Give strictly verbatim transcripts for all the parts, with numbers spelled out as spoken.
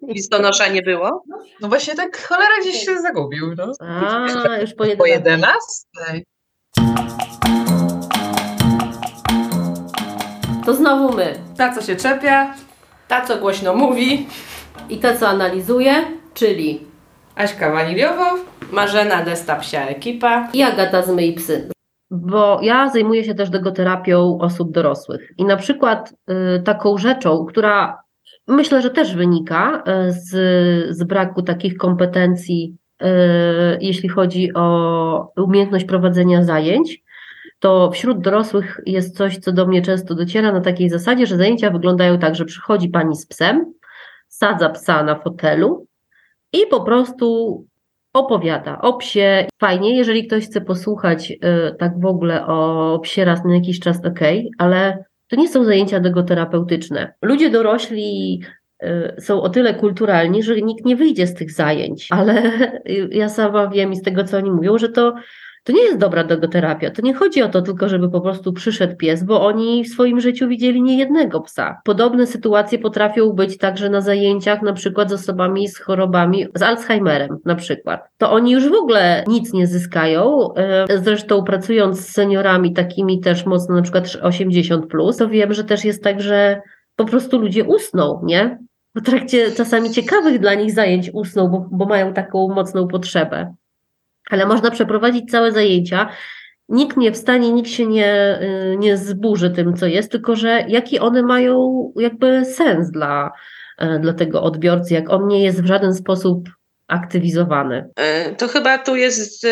Listonosza nie było? No właśnie tak cholera gdzieś się zagubił. No. A, już po Po jedenastej. jedenastej. To znowu my. Ta, co się czepia, ta, co głośno mówi, I to, co analizuje, czyli Aśka Waniliowo, Marzena Desta Psia Ekipa. i Agata z Myj Psy. Bo ja zajmuję się też dogoterapią osób dorosłych. I na przykład y, taką rzeczą, która myślę, że też wynika y, z, z braku takich kompetencji, y, jeśli chodzi o umiejętność prowadzenia zajęć, to wśród dorosłych jest coś, co do mnie często dociera na takiej zasadzie, że zajęcia wyglądają tak, że przychodzi pani z psem, sadza psa na fotelu i po prostu opowiada o psie. Fajnie, jeżeli ktoś chce posłuchać y, tak w ogóle o psie raz na jakiś czas, okej, ale to nie są zajęcia dogoterapeutyczne. Ludzie dorośli y, są o tyle kulturalni, że nikt nie wyjdzie z tych zajęć, ale y, ja sama wiem i z tego, co oni mówią, że to To nie jest dobra dogoterapia. To nie chodzi o to tylko, żeby po prostu przyszedł pies, bo oni w swoim życiu widzieli nie jednego psa. Podobne sytuacje potrafią być także na zajęciach, na przykład z osobami z chorobami, z Alzheimerem na przykład. To oni już w ogóle nic nie zyskają. Zresztą pracując z seniorami takimi też mocno, na przykład osiemdziesiąt plus, to wiem, że też jest tak, że po prostu ludzie usną, nie? W trakcie czasami ciekawych dla nich zajęć usną, bo, bo mają taką mocną potrzebę. Ale można przeprowadzić całe zajęcia. Nikt nie wstanie, nikt się nie, nie zburzy tym, co jest, tylko że jaki one mają jakby sens dla, dla tego odbiorcy, jak on nie jest w żaden sposób aktywizowany. To chyba tu jest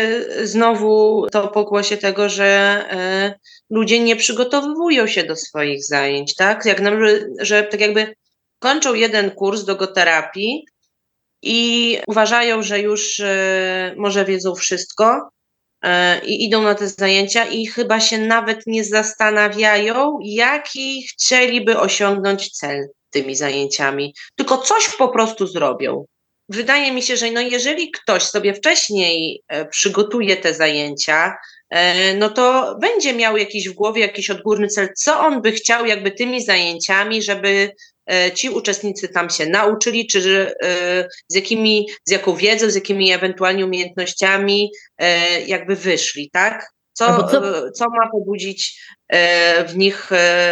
znowu to pokłosie tego, że ludzie nie przygotowują się do swoich zajęć, tak? Jak nam, że tak jakby kończą jeden kurs dogoterapii i uważają, że już e, może wiedzą wszystko e, i idą na te zajęcia i chyba się nawet nie zastanawiają, jaki chcieliby osiągnąć cel tymi zajęciami, tylko coś po prostu zrobią. Wydaje mi się, że no jeżeli ktoś sobie wcześniej e, przygotuje te zajęcia, e, no to będzie miał jakiś w głowie jakiś odgórny cel, co on by chciał jakby tymi zajęciami, żeby ci uczestnicy tam się nauczyli, czy z jakimi, z jaką wiedzą, z jakimi ewentualnie umiejętnościami jakby wyszli, tak? Co, co... co ma pobudzić w nich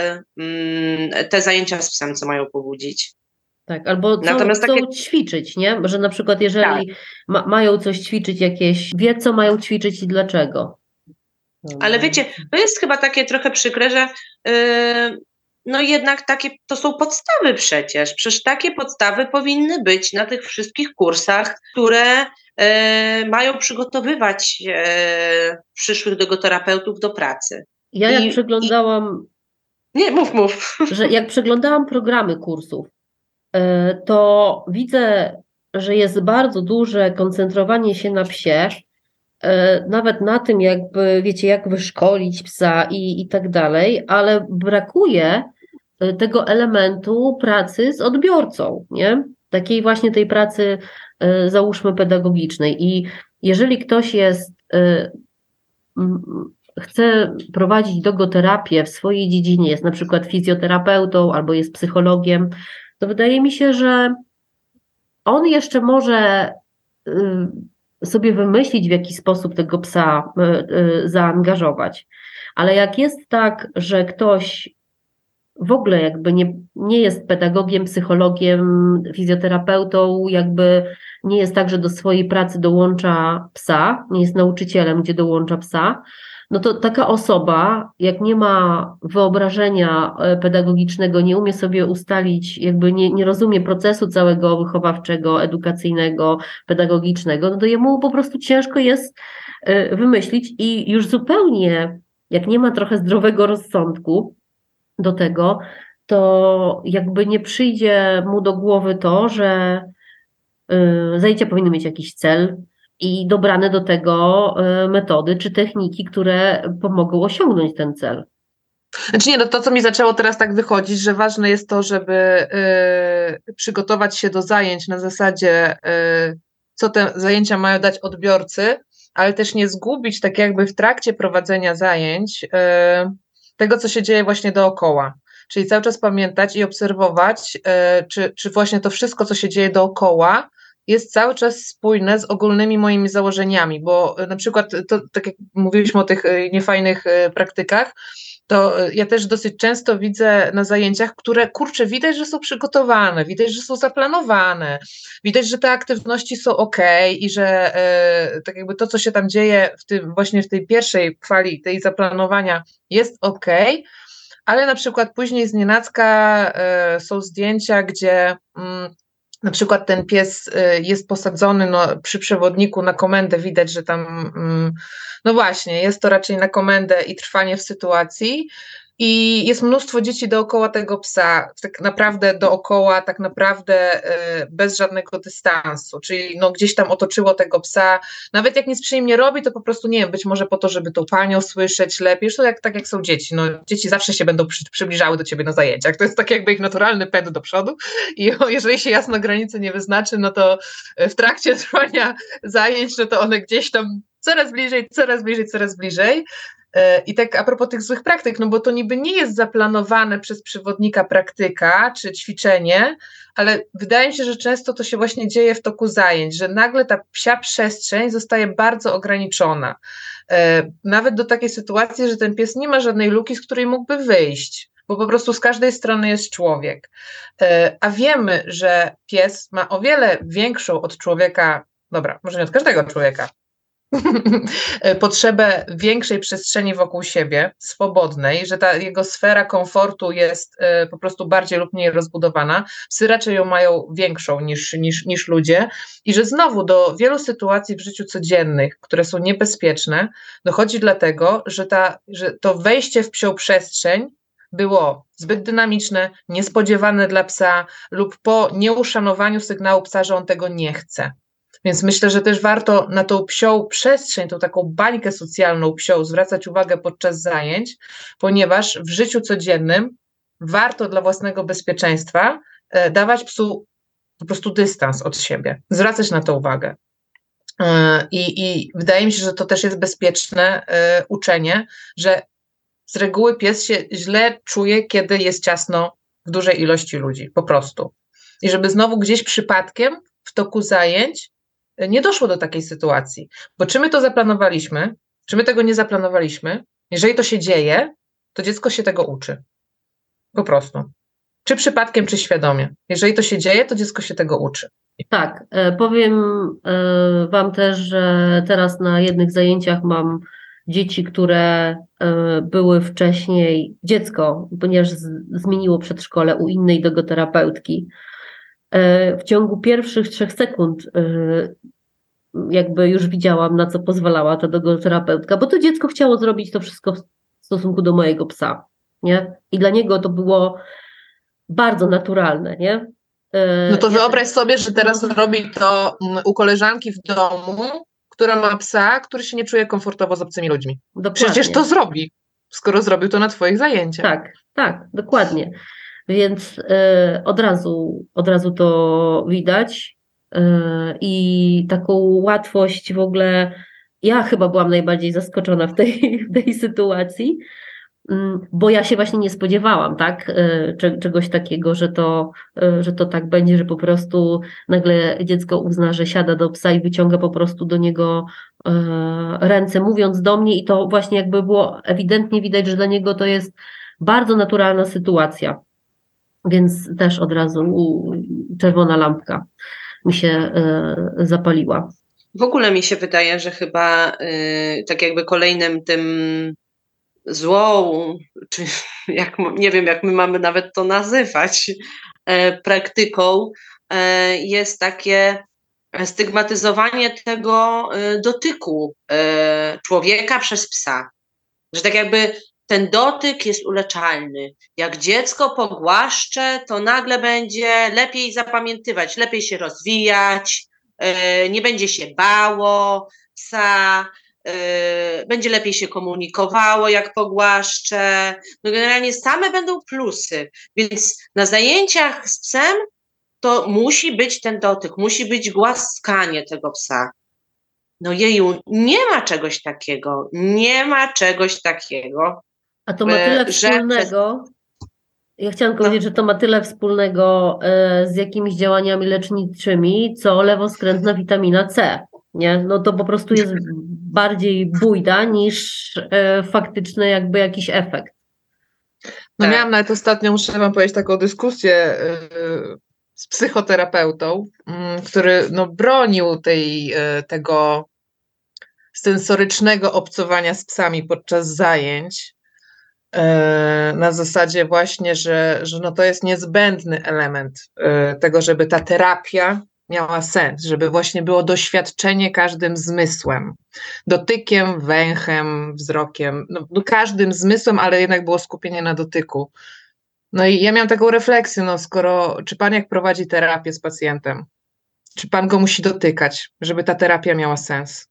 te zajęcia z psem, co mają pobudzić? Tak, albo co Natomiast chcą takie... ćwiczyć, nie? Że na przykład jeżeli tak. ma, mają coś ćwiczyć jakieś, wie co mają ćwiczyć i dlaczego. Ale wiecie, to jest chyba takie trochę przykre, że yy, no jednak takie, to są podstawy przecież. Przecież takie podstawy powinny być na tych wszystkich kursach, które e, mają przygotowywać e, przyszłych dogoterapeutów do pracy. Ja jak I, przeglądałam... I... Nie, mów, mów. Że jak przeglądałam programy kursów, e, to widzę, że jest bardzo duże koncentrowanie się na psie, e, nawet na tym jakby, wiecie, jak wyszkolić psa i, i tak dalej, ale brakuje tego elementu pracy z odbiorcą, nie? Takiej właśnie tej pracy, załóżmy, pedagogicznej. I jeżeli ktoś jest, chce prowadzić dogoterapię w swojej dziedzinie, jest na przykład fizjoterapeutą albo jest psychologiem, to wydaje mi się, że on jeszcze może sobie wymyślić, w jaki sposób tego psa zaangażować. Ale jak jest tak, że ktoś w ogóle jakby nie, nie jest pedagogiem, psychologiem, fizjoterapeutą, jakby nie jest tak, że do swojej pracy dołącza psa, nie jest nauczycielem, gdzie dołącza psa, no to taka osoba, jak nie ma wyobrażenia pedagogicznego, nie umie sobie ustalić, jakby nie, nie rozumie procesu całego wychowawczego, edukacyjnego, pedagogicznego, no to jemu po prostu ciężko jest wymyślić i już zupełnie, jak nie ma trochę zdrowego rozsądku do tego, to jakby nie przyjdzie mu do głowy to, że zajęcia powinny mieć jakiś cel i dobrane do tego metody czy techniki, które pomogą osiągnąć ten cel. Znaczy nie, no to co mi zaczęło teraz tak wychodzić, że ważne jest to, żeby y, przygotować się do zajęć na zasadzie, y, co te zajęcia mają dać odbiorcy, ale też nie zgubić tak jakby w trakcie prowadzenia zajęć y, tego, co się dzieje właśnie dookoła. czyli cały czas pamiętać i obserwować, czy, czy właśnie to wszystko, co się dzieje dookoła, jest cały czas spójne z ogólnymi moimi założeniami, bo na przykład, to, tak jak mówiliśmy o tych niefajnych praktykach, to ja też dosyć często widzę na zajęciach, które, kurczę, widać, że są przygotowane, widać, że są zaplanowane, widać, że te aktywności są ok i że e, tak jakby to, co się tam dzieje w tym, właśnie w tej pierwszej fali tej zaplanowania jest ok, ale na przykład później znienacka e, są zdjęcia, gdzie mm, na przykład ten pies jest posadzony no, przy przewodniku na komendę, widać, że tam, no właśnie, jest to raczej na komendę i trwanie w sytuacji i jest mnóstwo dzieci dookoła tego psa, tak naprawdę dookoła, tak naprawdę bez żadnego dystansu, czyli no, gdzieś tam otoczyło tego psa, nawet jak nic przy nim nie robi, to po prostu, nie wiem, być może po to, żeby tą panią słyszeć lepiej, już to jak, tak jak są dzieci, no dzieci zawsze się będą przy, przybliżały do ciebie na zajęciach, to jest tak jakby ich naturalny pęd do przodu i jeżeli się jasno granicy nie wyznaczy, no to w trakcie trwania zajęć, no to one gdzieś tam coraz bliżej, coraz bliżej, coraz bliżej. I tak a propos tych złych praktyk, no bo to niby nie jest zaplanowane przez przewodnika praktyka czy ćwiczenie, ale wydaje mi się, że często to się właśnie dzieje w toku zajęć, że nagle ta psia przestrzeń zostaje bardzo ograniczona. Nawet do takiej sytuacji, że ten pies nie ma żadnej luki, z której mógłby wyjść, bo po prostu z każdej strony jest człowiek. A wiemy, że pies ma o wiele większą od człowieka, dobra, może nie od każdego człowieka, potrzebę większej przestrzeni wokół siebie, swobodnej, że ta jego sfera komfortu jest y, po prostu bardziej lub mniej rozbudowana. Psy raczej ją mają większą niż, niż, niż ludzie i że znowu do wielu sytuacji w życiu codziennych, które są niebezpieczne, dochodzi dlatego, że, ta, że to wejście w psią przestrzeń było zbyt dynamiczne, niespodziewane dla psa lub po nieuszanowaniu sygnału psa, że on tego nie chce. Więc myślę, że też warto na tą psią przestrzeń, tą taką bańkę socjalną psią zwracać uwagę podczas zajęć, ponieważ w życiu codziennym warto dla własnego bezpieczeństwa dawać psu po prostu dystans od siebie, zwracać na to uwagę. I, i wydaje mi się, że to też jest bezpieczne uczenie, że z reguły pies się źle czuje, kiedy jest ciasno w dużej ilości ludzi, po prostu. I żeby znowu gdzieś przypadkiem w toku zajęć nie doszło do takiej sytuacji, bo czy my to zaplanowaliśmy, czy my tego nie zaplanowaliśmy, jeżeli to się dzieje, to dziecko się tego uczy. Po prostu. Czy przypadkiem, czy świadomie. Jeżeli to się dzieje, to dziecko się tego uczy. Tak, powiem wam też, że teraz na jednych zajęciach mam dzieci, które były wcześniej, dziecko, ponieważ zmieniło przedszkole u innej dogoterapeutki, w ciągu pierwszych trzech sekund jakby już widziałam, na co pozwalała ta dogoterapeutka, bo to dziecko chciało zrobić to wszystko w stosunku do mojego psa, nie? I dla niego to było bardzo naturalne, nie? No to ja wyobraź sobie, że teraz robi to u koleżanki w domu, która ma psa, który się nie czuje komfortowo z obcymi ludźmi. Dokładnie. Przecież to zrobi, skoro zrobił to na twoich zajęciach. Tak, tak, dokładnie. Więc y, od razu, od razu to widać y, i taką łatwość w ogóle, ja chyba byłam najbardziej zaskoczona w tej, w tej sytuacji, y, bo ja się właśnie nie spodziewałam, tak, y, czegoś takiego, że to, y, że to tak będzie, że po prostu nagle dziecko uzna, że siada do psa i wyciąga po prostu do niego y, ręce, mówiąc do mnie, i to właśnie jakby było ewidentnie widać, że dla niego to jest bardzo naturalna sytuacja. Więc też od razu czerwona lampka mi się y, zapaliła. W ogóle mi się wydaje, że chyba y, tak jakby kolejnym tym złą, czy jak, nie wiem jak my mamy nawet to nazywać, y, praktyką y, jest takie stygmatyzowanie tego y, dotyku y, człowieka przez psa. Że tak jakby ten dotyk jest uleczalny. Jak dziecko pogłaszcze, to nagle będzie lepiej zapamiętywać, lepiej się rozwijać, yy, nie będzie się bało psa, yy, będzie lepiej się komunikowało, jak pogłaszcze. No generalnie same będą plusy. Więc na zajęciach z psem to musi być ten dotyk, musi być głaskanie tego psa. No jeju, nie ma czegoś takiego, nie ma czegoś takiego. A to ma tyle wspólnego, Ja chciałam powiedzieć, że to ma tyle wspólnego e, z jakimiś działaniami leczniczymi, co lewoskrętna witamina C. Nie? No to po prostu jest bardziej bójda niż e, faktyczny jakby jakiś efekt. No Tak. miałam nawet ostatnio, muszę wam powiedzieć, taką dyskusję yy, z psychoterapeutą, yy, który no, bronił tej, yy, tego sensorycznego obcowania z psami podczas zajęć. Yy, na zasadzie właśnie, że, że no to jest niezbędny element yy, tego, żeby ta terapia miała sens, żeby właśnie było doświadczenie każdym zmysłem, dotykiem, węchem, wzrokiem, no, no każdym zmysłem, ale jednak było skupienie na dotyku. No i ja miałam taką refleksję, no skoro, czy pan jak prowadzi terapię z pacjentem, czy pan go musi dotykać, żeby ta terapia miała sens?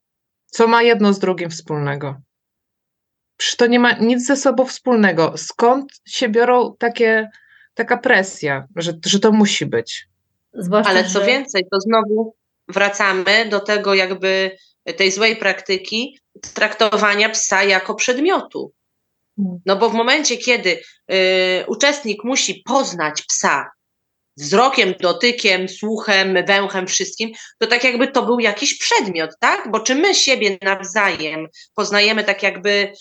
Co ma jedno z drugim wspólnego? Przecież to nie ma nic ze sobą wspólnego. Skąd się biorą takie, taka presja, że, że to musi być? Zwłaszcza, Ale co że... więcej, to znowu wracamy do tego jakby tej złej praktyki traktowania psa jako przedmiotu. No bo w momencie, kiedy y, uczestnik musi poznać psa wzrokiem, dotykiem, słuchem, węchem, wszystkim, to tak jakby to był jakiś przedmiot, tak? Bo czy my siebie nawzajem poznajemy tak jakby,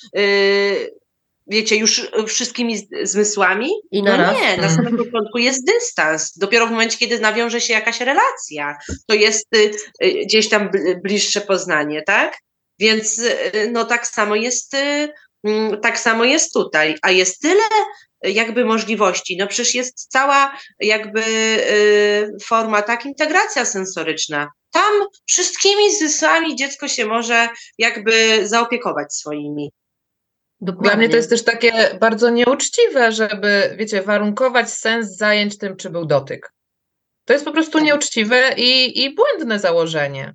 y, wiecie, już wszystkimi z- zmysłami? I na No raz. nie, na samym początku jest dystans. Dopiero w momencie, kiedy nawiąże się jakaś relacja, to jest y, y, gdzieś tam bl- bliższe poznanie, tak? Więc y, no tak samo jest, y, mm, tak samo jest tutaj, a jest tyle y, jakby możliwości. No przecież jest cała jakby y, forma, tak, integracja sensoryczna. Tam wszystkimi zmysłami dziecko się może jakby zaopiekować swoimi. Dokładnie. Dla mnie to jest też takie bardzo nieuczciwe, żeby, wiecie, warunkować sens zajęć tym, czy był dotyk. To jest po prostu nieuczciwe i, i błędne założenie.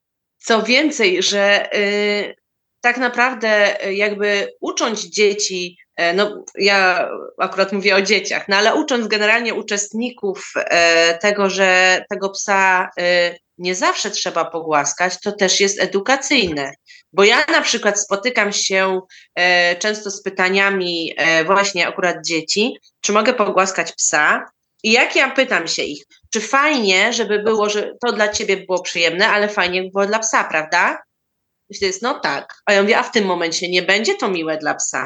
Co więcej, że y, tak naprawdę y, jakby ucząc dzieci, y, no ja akurat mówię o dzieciach, no ale ucząc generalnie uczestników y, tego, że tego psa y, nie zawsze trzeba pogłaskać, to też jest edukacyjne. Bo ja na przykład spotykam się y, często z pytaniami y, właśnie akurat dzieci, czy mogę pogłaskać psa? I jak ja pytam się ich, czy fajnie, żeby było, że to dla ciebie było przyjemne, ale fajnie by było dla psa, prawda? I wtedy jest, no tak. A ja mówię, a w tym momencie nie będzie to miłe dla psa.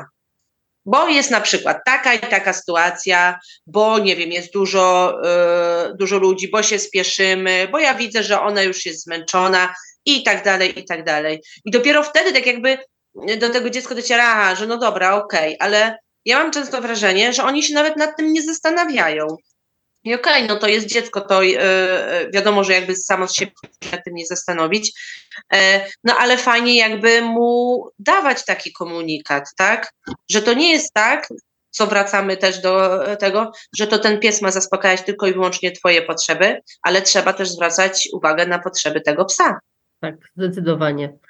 Bo jest na przykład taka i taka sytuacja, bo nie wiem, jest dużo, yy, dużo ludzi, bo się spieszymy, bo ja widzę, że ona już jest zmęczona i tak dalej, i tak dalej. I dopiero wtedy tak jakby do tego dziecko dociera, aha, że no dobra, okej, ale ja mam często wrażenie, że oni się nawet nad tym nie zastanawiają. I okej, okay, no to jest dziecko, to yy, wiadomo, że jakby samo się nad tym nie zastanowić, yy, no ale fajnie jakby mu dawać taki komunikat, tak, że to nie jest tak, co wracamy też do tego, że to ten pies ma zaspokajać tylko i wyłącznie twoje potrzeby, ale trzeba też zwracać uwagę na potrzeby tego psa. Tak, zdecydowanie.